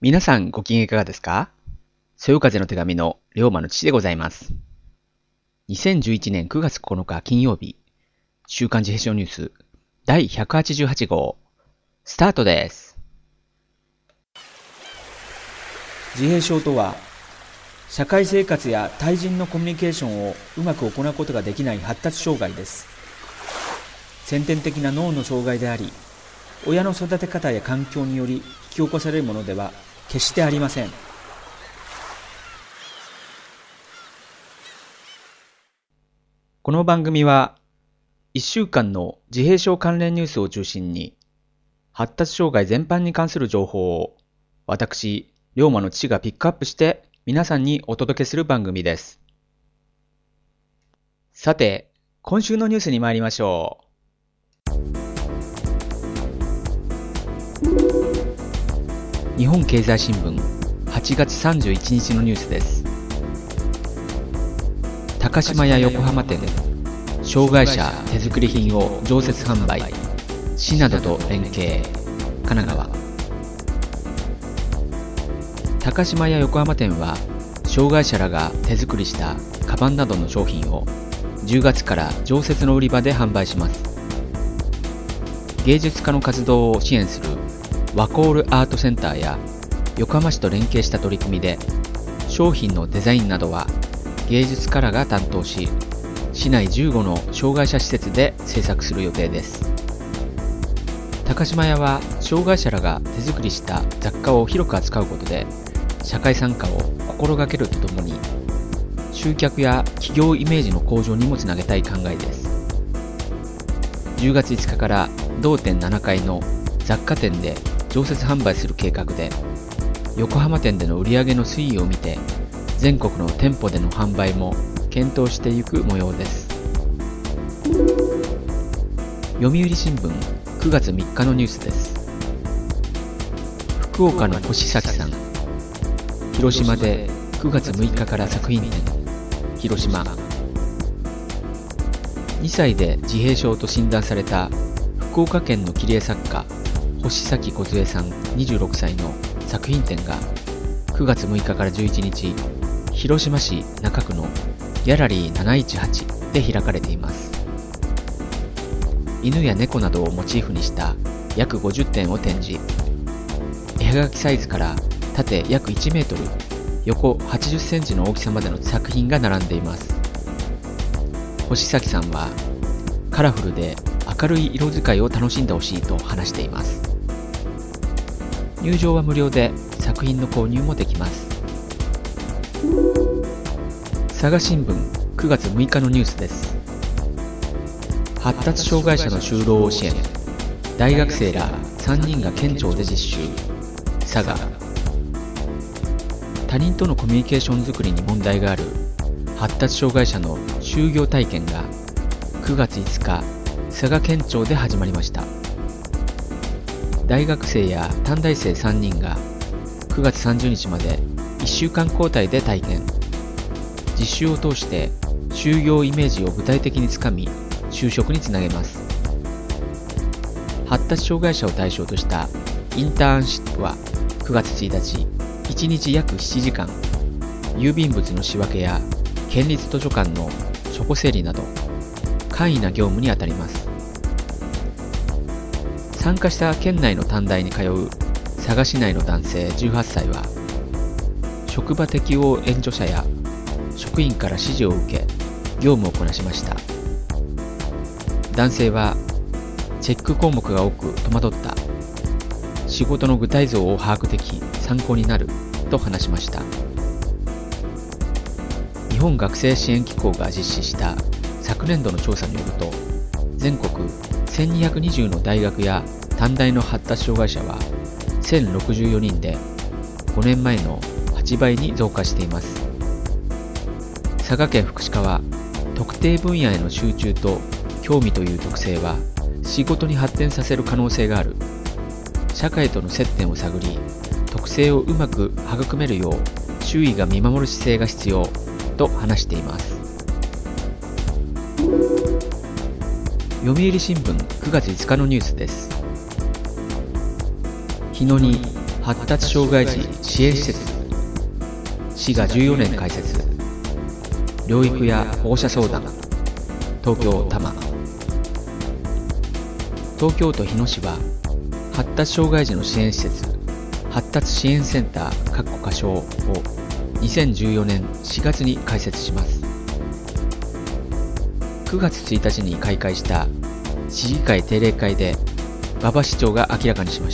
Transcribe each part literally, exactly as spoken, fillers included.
皆さんご機嫌いかがですか？そよ風の手紙の龍馬の父でございます。にせんじゅういちねんくがつここのか金曜日、週刊自閉症ニュースだいひゃくはちじゅうはち号、スタートです。 自閉症とは、社会生活や対人のコミュニケーションをうまく行うことができない発達障害です。先天的な脳の障害であり、親の育て方や環境により引き起こされるものでは決してありません。 この番組はいっしゅうかんの自閉症関連ニュースを中心に、発達障害全般に関する情報を私、龍馬の父がピックアップして皆さんにお届けする番組です。さて、今週のニュースに参りましょう。日本経済新聞はちがつさんじゅういちにちのニュースです。高島屋横浜店、障害者手作り品を常設販売、市などと連携、神奈川。高島屋横浜店は、障害者らが手作りしたカバンなどの商品をじゅうがつから常設の売り場で販売します。芸術家の活動を支援するワコールアートセンターや横浜市と連携した取り組みで、商品のデザインなどは芸術家らが担当し、市内じゅうごの障害者施設で制作する予定です。高島屋は障害者らが手作りした雑貨を広く扱うことで、社会参加を心がけるとともに、集客や企業イメージの向上にもつなげたい考えです。じゅうがついつかから同店ななかいの雑貨店で常設販売する計画で、横浜店での売り上げの推移を見て、全国の店舗での販売も検討していく模様です。読売新聞くがつみっかのニュースです。福岡の星崎さん、広島でくがつむいかから作品展、広島。にさいで自閉症と診断された福岡県の切り絵作家、星崎梢さんにじゅうろくさいの作品展がくがつむいかからじゅういちにち、広島市中区のギャラリーなないちはちで開かれています。犬や猫などをモチーフにした約ごじゅってんを展示。絵はがきサイズから縦約いちメートル、横はちじゅっセンチの大きさまでの作品が並んでいます。星崎さんはカラフルで明るい色使いを楽しんでほしいと話しています。入場は無料で作品の購入もできます。佐賀新聞くがつむいかのニュースです。発達障害者の就労を支援、大学生らさんにんが県庁で実習、佐賀。他人とのコミュニケーションづくりに問題がある発達障害者の就業体験がくがついつか、佐賀県庁で始まりました。大学生や短大生さんにんがくがつさんじゅうにちまでいっしゅうかん交代で体験。実習を通して就業イメージを具体的につかみ、就職につなげます。発達障害者を対象としたインターンシップはくがつついたち、いちにち約しちじかん、郵便物の仕分けや県立図書館の書庫整理など簡易な業務にあたります。参加した県内の短大に通う佐賀市内の男性じゅうはっさいは、職場適応援助者や職員から指示を受け、業務をこなしました。男性は、チェック項目が多く戸惑った。仕事の具体像を把握でき、参考になる、と話しました。日本学生支援機構が実施した昨年度の調査によると、全国せんにひゃくにじゅうの大学や短大の発達障害者はせんろくじゅうよにんで、ごねんまえのはちばいに増加しています。佐賀県福祉課は、特定分野への集中と興味という特性は仕事に発展させる可能性がある。社会との接点を探り、特性をうまく育めるよう周囲が見守る姿勢が必要と話しています。読売新聞くがついつかのニュースです。日野に発達障害児支援施設、市がじゅうよねん開設、療育や保護者相談、東京多摩。東京都日野市は発達障害児の支援施設、発達支援センター（仮称）をにせんじゅうよねんしがつに開設します。くがつついたちに開会した市議会定例会で馬場市長が明らかにしました。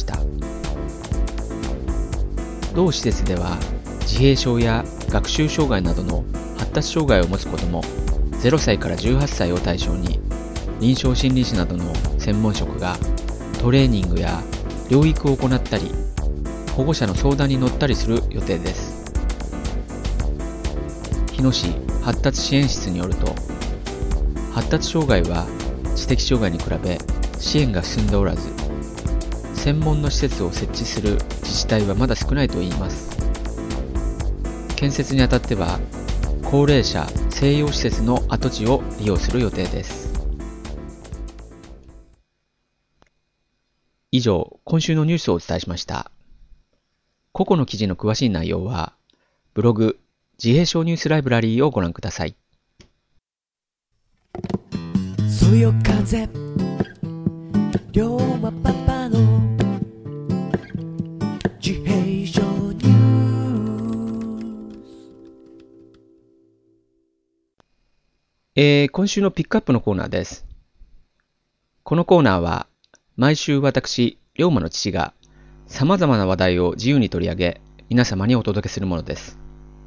同施設では自閉症や学習障害などの発達障害を持つ子どもゼロさいからじゅうはっさいを対象に、臨床心理士などの専門職がトレーニングや療育を行ったり、保護者の相談に乗ったりする予定です。日野市発達支援室によると、発達障害は知的障害に比べ支援が進んでおらず、専門の施設を設置する自治体はまだ少ないといいます。建設にあたっては、高齢者静養施設の跡地を利用する予定です。以上、今週のニュースをお伝えしました。個々の記事の詳しい内容は、ブログ、自閉症ニュースライブラリーをご覧ください。 そよ風龍馬パパの自閉症ニュース。 えー、今週のピックアップのコーナーです。このコーナーは毎週私、龍馬の父が様々な話題を自由に取り上げ、皆様にお届けするものです。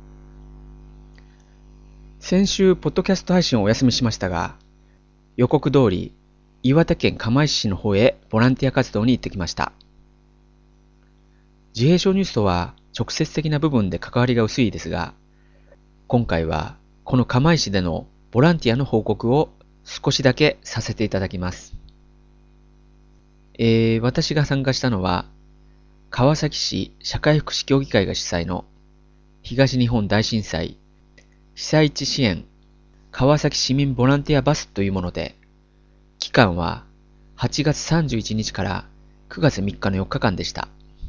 先週、ポッドキャスト配信をお休みしましたが、予告通り、岩手県釜石市の方へボランティア活動に行ってきました。自閉症ニュースとは直接的な部分で関わりが薄いですが、今回はこの釜石でのボランティアの報告を少しだけさせていただきます。えー、私が参加したのは、川崎市社会福祉協議会が主催の東日本大震災被災地支援川崎市民ボランティアバスというもので、期間ははちがつさんじゅういちにちからくがつみっかのよっかかんでした。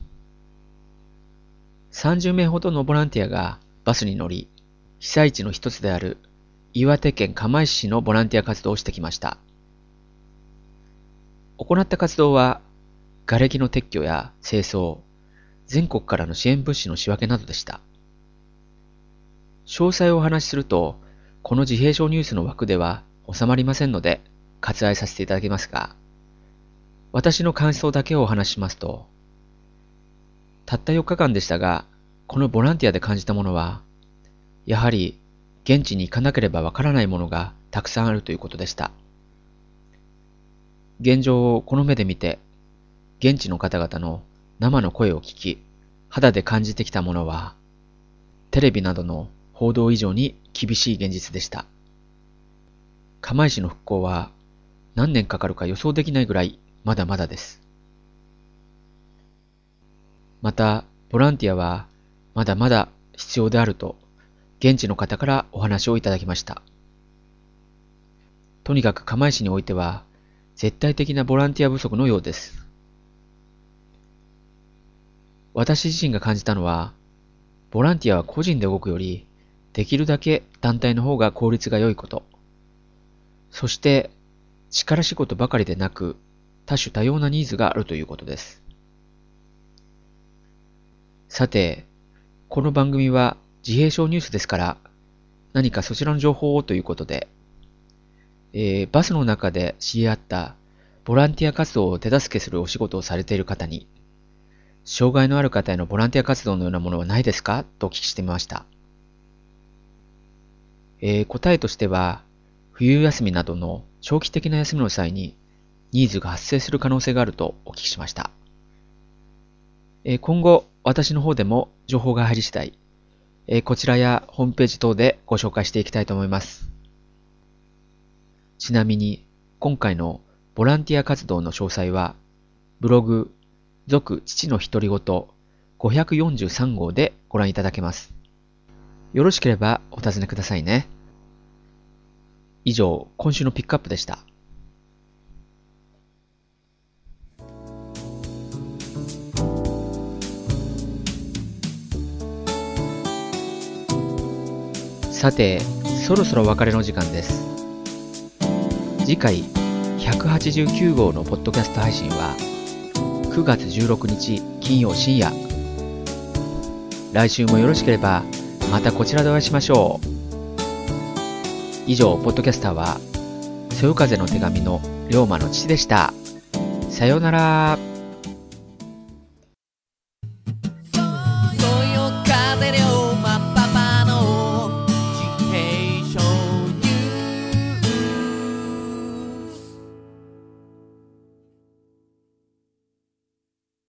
さんじゅうめいほどのボランティアがバスに乗り、被災地の一つである岩手県釜石市のボランティア活動をしてきました。行った活動は、瓦礫の撤去や清掃、全国からの支援物資の仕分けなどでした。詳細をお話しすると、この自閉症ニュースの枠では収まりませんので、割愛させていただきますが、私の感想だけをお話ししますと、たったよっかかんでしたが、このボランティアで感じたものは、やはり現地に行かなければわからないものがたくさんあるということでした。現状をこの目で見て、現地の方々の生の声を聞き、肌で感じてきたものは、テレビなどの報道以上に厳しい現実でした。釜石の復興は何年かかるか予想できないぐらいまだまだです。また、ボランティアはまだまだ必要であると、現地の方からお話をいただきました。とにかく釜石においては、絶対的なボランティア不足のようです。私自身が感じたのは、ボランティアは個人で動くより、できるだけ団体の方が効率が良いこと。そして、力仕事ばかりでなく、多種多様なニーズがあるということです。さて、この番組は自閉症ニュースですから、何かそちらの情報をということで、えー、バスの中で知り合ったボランティア活動を手助けするお仕事をされている方に、障害のある方へのボランティア活動のようなものはないですかとお聞きしてみました。えー、答えとしては、冬休みなどの長期的な休みの際にニーズが発生する可能性があるとお聞きしました。えー、今後、私の方でも情報が入り次第、えー、こちらやホームページ等でご紹介していきたいと思います。ちなみに、今回のボランティア活動の詳細は、ブログ、続父の独り言ごひゃくよんじゅうさんごうでご覧いただけます。よろしければお尋ねくださいね。以上、今週のピックアップでした。 さて、そろそろお別れの時間です。次回ひゃくはちじゅうきゅう号のポッドキャスト配信はくがつじゅうろくにち金曜深夜。来週もよろしければまたこちらでお会いしましょう。以上、ポッドキャスターはそよ風の手紙の龍馬の父でした。さようなら。